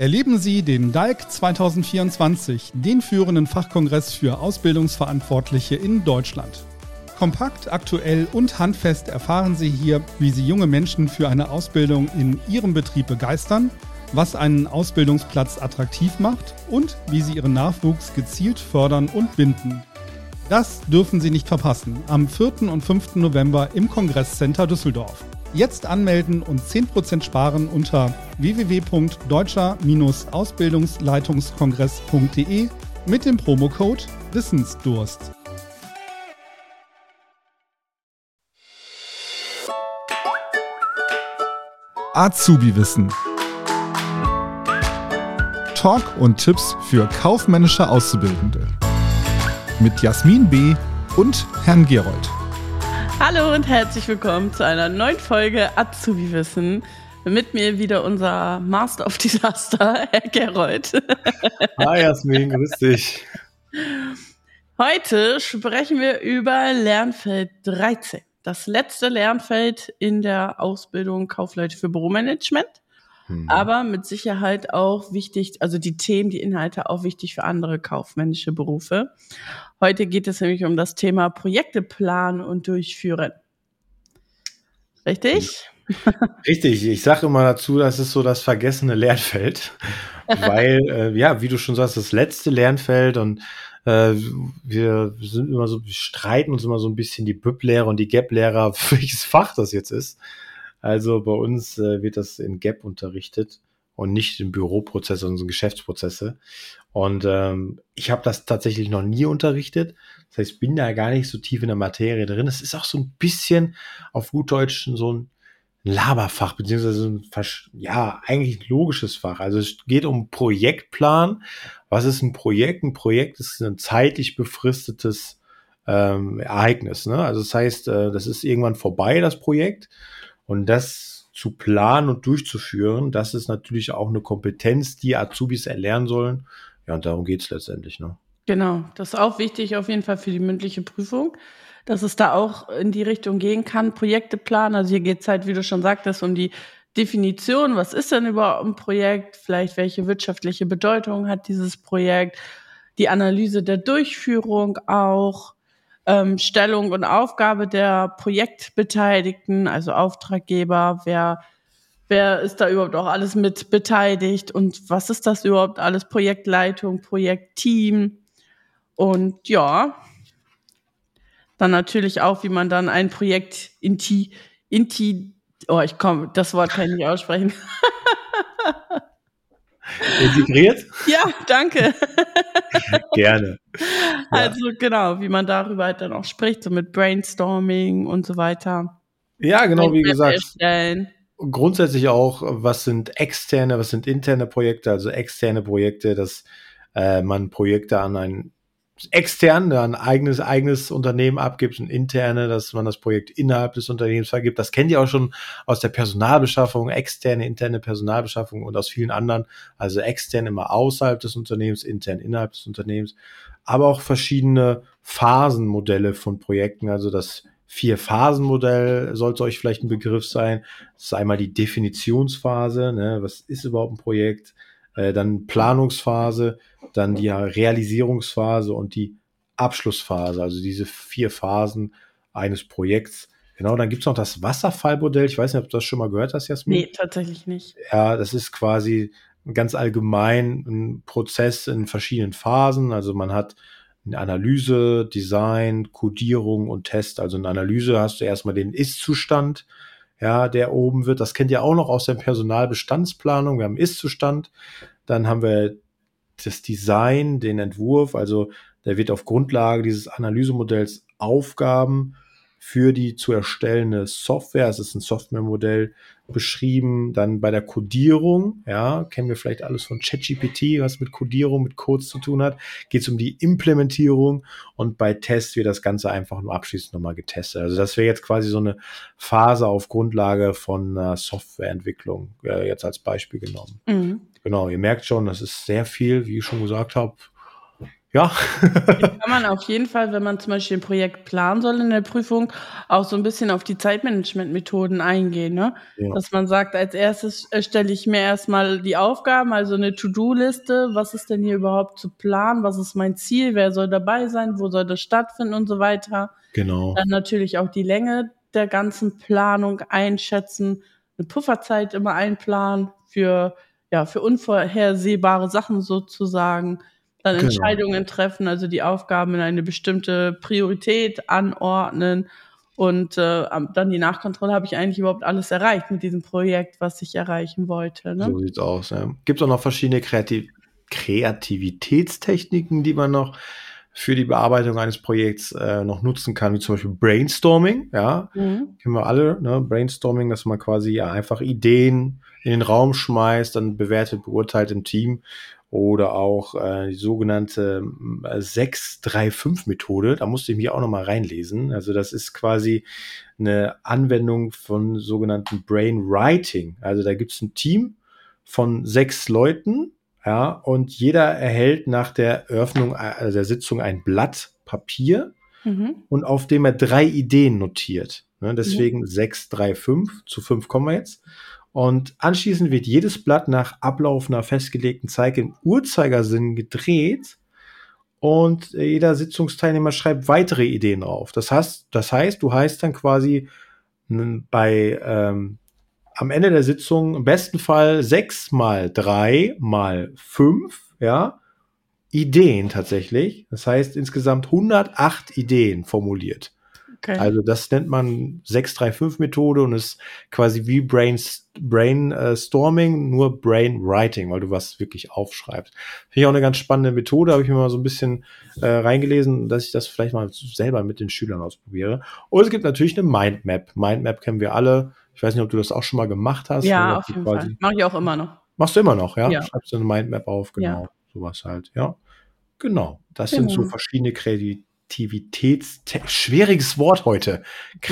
Erleben Sie den DALK 2024, den führenden Fachkongress für Ausbildungsverantwortliche in Deutschland. Kompakt, aktuell und handfest erfahren Sie hier, wie Sie junge Menschen für eine Ausbildung in Ihrem Betrieb begeistern, was einen Ausbildungsplatz attraktiv macht und wie Sie Ihren Nachwuchs gezielt fördern und binden. Das dürfen Sie nicht verpassen, am 4. und 5. November im Kongresscenter Düsseldorf. Jetzt anmelden und 10% sparen unter www.deutscher-ausbildungsleitungskongress.de mit dem Promocode Wissensdurst. Azubi-Wissen. Talk und Tipps für kaufmännische Auszubildende. Mit Jasmin B. und Herrn Gerold. Hallo und herzlich willkommen zu einer neuen Folge Azubi-Wissen. Mit mir wieder unser Master of Disaster, Herr Gerold. Hi Jasmin, grüß dich. Heute sprechen wir über Lernfeld 13. Das letzte Lernfeld in der Ausbildung Kaufleute für Büromanagement. Aber mit Sicherheit auch wichtig, also die Themen, die Inhalte auch wichtig für andere kaufmännische Berufe. Heute geht es nämlich um das Thema Projekte planen und durchführen. Richtig? Richtig, ich sage immer dazu, das ist so das vergessene Lernfeld, weil, wie du schon sagst, das letzte Lernfeld und wir streiten uns immer so ein bisschen die BIP-Lehrer und die GAP-Lehrer, welches Fach das jetzt ist. Also bei uns wird das in GAP unterrichtet und nicht in Büroprozesse, sondern in Geschäftsprozesse. Und ich habe das tatsächlich noch nie unterrichtet. Das heißt, ich bin da gar nicht so tief in der Materie drin. Es ist auch so ein bisschen auf gut Deutsch so ein Laberfach, beziehungsweise eigentlich ein logisches Fach. Also es geht um Projektplan. Was ist ein Projekt? Ein Projekt ist ein zeitlich befristetes Ereignis. Ne? Also das heißt, das ist irgendwann vorbei, das Projekt. Und das zu planen und durchzuführen, das ist natürlich auch eine Kompetenz, die Azubis erlernen sollen. Ja, und darum geht's letztendlich. Ne? Genau, das ist auch wichtig auf jeden Fall für die mündliche Prüfung, dass es da auch in die Richtung gehen kann, Projekte planen. Also hier geht es halt, wie du schon sagtest, um die Definition, was ist denn überhaupt ein Projekt, vielleicht welche wirtschaftliche Bedeutung hat dieses Projekt, die Analyse der Durchführung auch, Stellung und Aufgabe der Projektbeteiligten, also Auftraggeber, wer ist da überhaupt auch alles mit beteiligt und was ist das überhaupt alles, Projektleitung, Projektteam und ja, dann natürlich auch, wie man dann ein Projekt das Wort kann ich nicht aussprechen. Integriert? Ja, danke. Gerne. Also genau, wie man darüber halt dann auch spricht, so mit Brainstorming und so weiter. Ja, genau, wie gesagt. Erstellen. Grundsätzlich auch, was sind externe, was sind interne Projekte, also externe Projekte, dass man Projekte an ein eigenes Unternehmen abgibt und interne, dass man das Projekt innerhalb des Unternehmens vergibt. Das kennt ihr auch schon aus der Personalbeschaffung, externe, interne Personalbeschaffung und aus vielen anderen. Also extern immer außerhalb des Unternehmens, intern innerhalb des Unternehmens. Aber auch verschiedene Phasenmodelle von Projekten. Also das 4-Phasen-Modell sollte euch vielleicht ein Begriff sein. Das ist einmal die Definitionsphase. Ne? Was ist überhaupt ein Projekt? Dann Planungsphase, dann die Realisierungsphase und die Abschlussphase, also diese 4 Phasen eines Projekts. Genau, dann gibt's noch das Wasserfallmodell. Ich weiß nicht, ob du das schon mal gehört hast, Jasmin. Nee, tatsächlich nicht. Ja, das ist quasi ganz allgemein ein Prozess in verschiedenen Phasen. Also man hat eine Analyse, Design, Codierung und Test. Also in Analyse hast du erstmal den Ist-Zustand, ja, der oben wird. Das kennt ihr auch noch aus der Personalbestandsplanung. Wir haben Ist-Zustand, dann haben wir das Design, den Entwurf. Also der wird auf Grundlage dieses Analysemodells Aufgaben für die zu erstellende Software, es ist ein Softwaremodell, beschrieben. Dann bei der Codierung, ja, kennen wir vielleicht alles von ChatGPT, was mit Codierung, mit Codes zu tun hat, geht es um die Implementierung und bei Test wird das Ganze einfach nur abschließend nochmal getestet. Also das wäre jetzt quasi so eine Phase auf Grundlage von Softwareentwicklung, jetzt als Beispiel genommen. Mhm. Genau, ihr merkt schon, das ist sehr viel, wie ich schon gesagt habe. ja. Kann man auf jeden Fall, wenn man zum Beispiel ein Projekt planen soll in der Prüfung, auch so ein bisschen auf die Zeitmanagement-Methoden eingehen, ne? Ja. Dass man sagt, als erstes erstelle ich mir erstmal die Aufgaben, also eine To-Do-Liste. Was ist denn hier überhaupt zu planen? Was ist mein Ziel? Wer soll dabei sein? Wo soll das stattfinden und so weiter? Genau. Dann natürlich auch die Länge der ganzen Planung einschätzen, eine Pufferzeit immer einplanen für unvorhersehbare Sachen sozusagen. Dann Genau. Entscheidungen treffen, also die Aufgaben in eine bestimmte Priorität anordnen und dann die Nachkontrolle, habe ich eigentlich überhaupt alles erreicht mit diesem Projekt, was ich erreichen wollte. Ne? So sieht's aus. Ja. Gibt es auch noch verschiedene Kreativitätstechniken, die man noch für die Bearbeitung eines Projekts noch nutzen kann, wie zum Beispiel Brainstorming. Ja, kennen wir alle. Ne? Brainstorming, dass man quasi einfach Ideen in den Raum schmeißt, dann bewertet, beurteilt im Team. Oder auch die sogenannte 6-3-5-Methode. Da musste ich mich auch noch mal reinlesen. Also das ist quasi eine Anwendung von sogenannten Brainwriting. Also da gibt es ein Team von 6 Leuten, ja, und jeder erhält nach der Eröffnung der Sitzung ein Blatt Papier und auf dem er 3 Ideen notiert. Ne, deswegen 6-3-5, zu 5 kommen wir jetzt. Und anschließend wird jedes Blatt nach Ablauf einer festgelegten Zeit im Uhrzeigersinn gedreht und jeder Sitzungsteilnehmer schreibt weitere Ideen drauf. Das heißt, du heißt dann quasi am Ende der Sitzung im besten Fall 6 mal 3 mal 5, ja, Ideen tatsächlich. Das heißt insgesamt 108 Ideen formuliert. Okay. Also das nennt man 6-3-5-Methode und ist quasi wie Brainstorming, nur Brainwriting, weil du was wirklich aufschreibst. Finde ich auch eine ganz spannende Methode, habe ich mir mal so ein bisschen reingelesen, dass ich das vielleicht mal selber mit den Schülern ausprobiere. Und es gibt natürlich eine Mindmap. Mindmap kennen wir alle. Ich weiß nicht, ob du das auch schon mal gemacht hast. Ja, auf jeden Fall. Mache ich auch immer noch. Machst du immer noch, ja? Ja. Schreibst du eine Mindmap auf, genau. Ja. Sowas halt, ja. Genau. Das sind so verschiedene schwieriges Wort heute.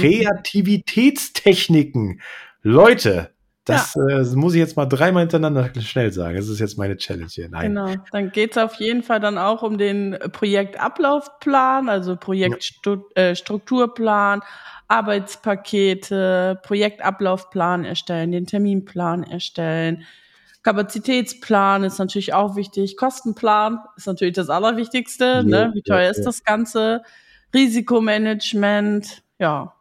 Kreativitätstechniken. Leute, das muss ich jetzt mal 3-mal hintereinander schnell sagen. Das ist jetzt meine Challenge hier. Nein. Genau, dann geht es auf jeden Fall dann auch um den Projektablaufplan, also Projektstrukturplan, Arbeitspakete, Projektablaufplan erstellen, den Terminplan erstellen. Kapazitätsplan ist natürlich auch wichtig. Kostenplan ist natürlich das Allerwichtigste. Ja, ne? Wie teuer ist das Ganze? Risikomanagement, ja.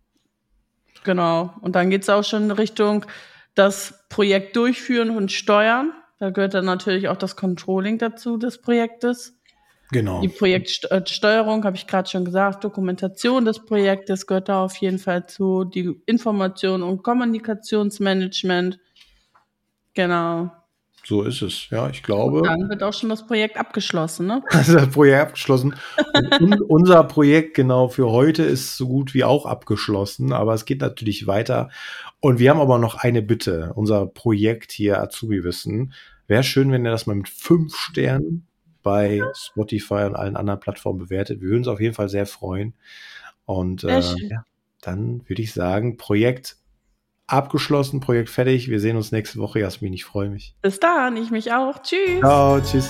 Genau. Und dann geht's auch schon in Richtung das Projekt durchführen und steuern. Da gehört dann natürlich auch das Controlling dazu des Projektes. Genau. Die Projektsteuerung, habe ich gerade schon gesagt, Dokumentation des Projektes gehört da auf jeden Fall zu. Die Information- und Kommunikationsmanagement. Genau. So ist es, ja, ich glaube. Und dann wird auch schon das Projekt abgeschlossen, ne? Also das Projekt abgeschlossen. Und unser Projekt genau für heute ist so gut wie auch abgeschlossen, aber es geht natürlich weiter. Und wir haben aber noch eine Bitte. Unser Projekt hier Azubi-Wissen. Wäre schön, wenn ihr das mal mit 5 Sternen bei Spotify und allen anderen Plattformen bewertet. Wir würden uns auf jeden Fall sehr freuen. Und dann würde ich sagen, Projekt abgeschlossen, Projekt fertig. Wir sehen uns nächste Woche. Jasmin, ich freue mich. Bis dann, ich mich auch. Tschüss. Ciao, tschüss.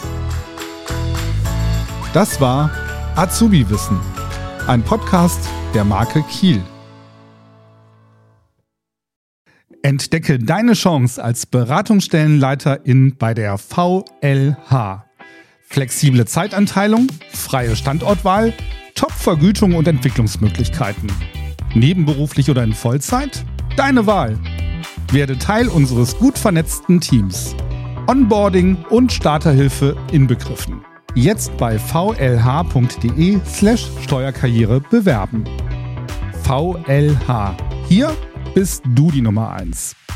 Das war Azubi-Wissen, ein Podcast der Marke Kiel. Entdecke deine Chance als Beratungsstellenleiterin bei der VLH. Flexible Zeitanteilung, freie Standortwahl, Top-Vergütung und Entwicklungsmöglichkeiten. Nebenberuflich oder in Vollzeit? Deine Wahl. Werde Teil unseres gut vernetzten Teams. Onboarding und Starterhilfe inbegriffen. Jetzt bei vlh.de/Steuerkarriere bewerben. VLH. Hier bist du die Nummer 1.